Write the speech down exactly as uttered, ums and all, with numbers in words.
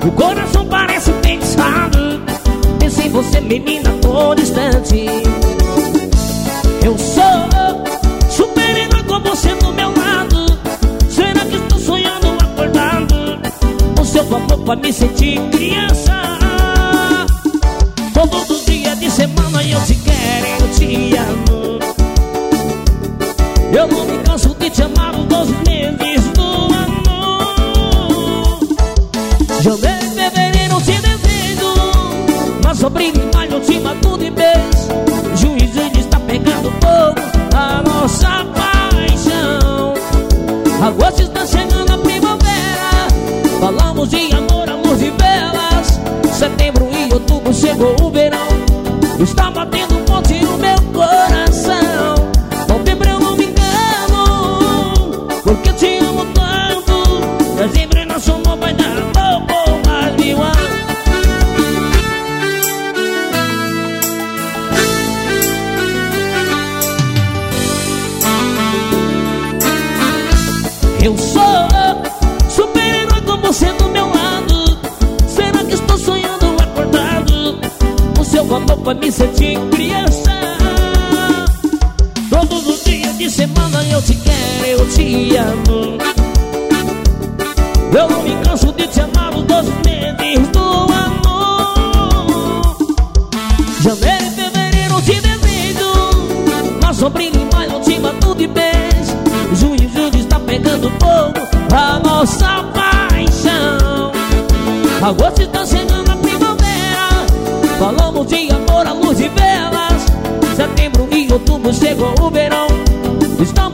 O coração parece pensado. Pensa em você, menina, tô distante. Eu sou super-herói com você do meu lado. Será que estou sonhando acordado? O seu amor pra me sentir criança. Todos os dias de semana eu te quero, eu te amo. Eu não me canso de te amar os doze meses do ano. Janeiro e fevereiro te desejo. Março, abril e maio eu te mato de beijo. Junho e julho está pegando fogo a nossa paixão. Agosto está chegando a primavera. Falamos de amor, amor de velas. Setembro e outubro chegou o verão. Está batendo forte o meu coração. Novembro eu não me engano, porque eu te amo tanto. Dezembro nosso amor vai dar pouco mais mil anos. Eu sou super-herói com você do meu lado. Será que estou sonhando acordado? O seu amor vai me sentir criança. Todos os dias de semana eu te quero, eu te amo. Eu não me canso de te amar os doze meses do ano. Janeiro e fevereiro eu te desejo. Março, abril e maio eu te mato de beijo. Junho e julho está pegando fogo a nossa paixão. Agosto está chegando a primavera. Falamos de amor à luz de velas. Setembro e outubro chegou o verão. Estamos